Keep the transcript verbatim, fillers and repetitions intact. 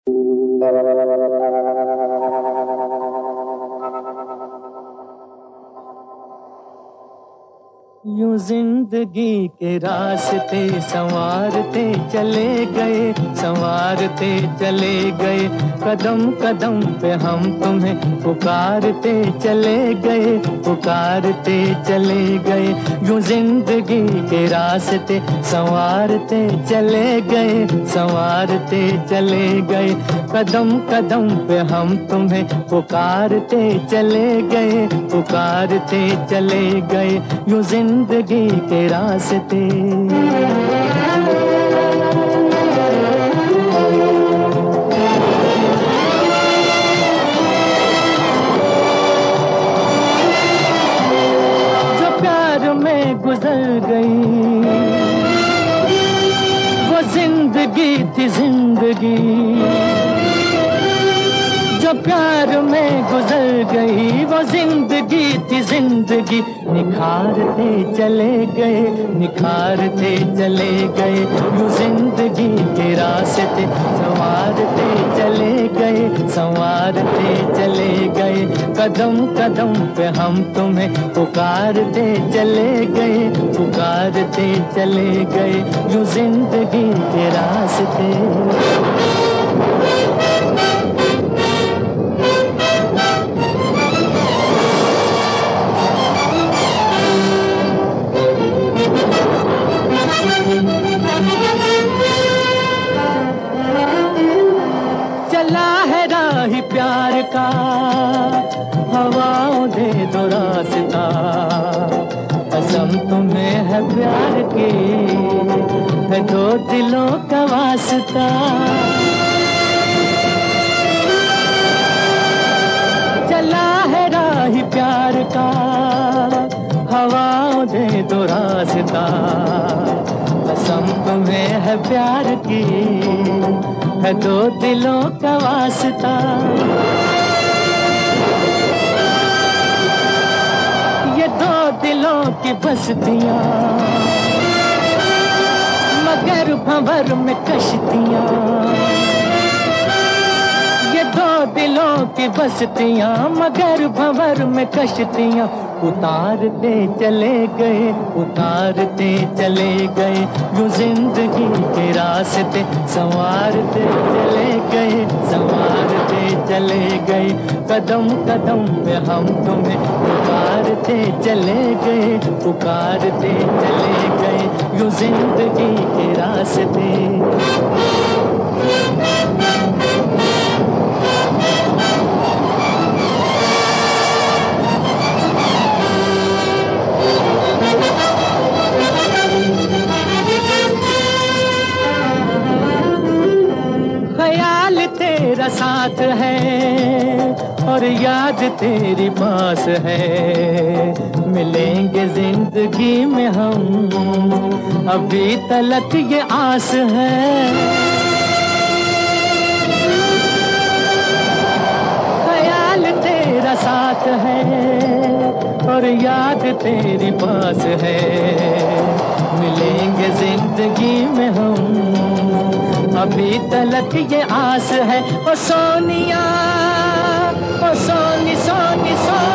यूं जिंदगी के रास्ते संवारते चले गए, संवारते चले गए, कदम कदम पे हम तुम्हें पुकारते चले गए, पुकारते चले गए। यूं जिंदगी के रास्ते संवारते चले गए, संवारते चले गए, कदम कदम पे हम तुम्हें पुकारते चले गए, पुकारते चले गए। यूं जिंदगी के रास्ते जो प्यार में गुजर गई वो जिंदगी थी जिंदगी, जो प्यार में गुजर गई वो जिंदगी थी जिंदगी। निखारते चले गए, निखारते चले गए, यूं जिंदगी के रास्ते संवारते चले गए, संवारते चले गए, कदम कदम पे हम तुम्हें पुकारते चले गए, पुकारते चले गए। यूं जिंदगी के रास्ते चला है राही प्यार का, हवाओं दे दो रास्ता, कसम तुम्हें है प्यार की, है दो दिलों का वास्ता। चला है राही प्यार का, हवाओं दे दो रास्ता, कसम तुम्हें है प्यार की, है दो दिलों का वास्ता। ये दो दिलों की बस्तियां मगर भंवर में कश्तियां, ये दो दिलों की बस्तियां मगर भंवर में कश्तियां। उतारते चले गए, उतारते चले गए, यूं जिंदगी के रास्ते संवारते चले गए, संवारते चले गए, कदम कदम पे हम तुम्हें पुकारते चले गए, पुकारते चले गए, यूं जिंदगी के रास्ते। ख्याल तेरा साथ है और याद तेरी पास है, मिलेंगे जिंदगी में हम अभी तलक ये आस है। ख्याल तेरा साथ है और याद तेरी पास है, मिलेंगे जिंदगी में हम अभी तलक ये आस है। ओ सोनिया, ओ सोनी सोनी सोनी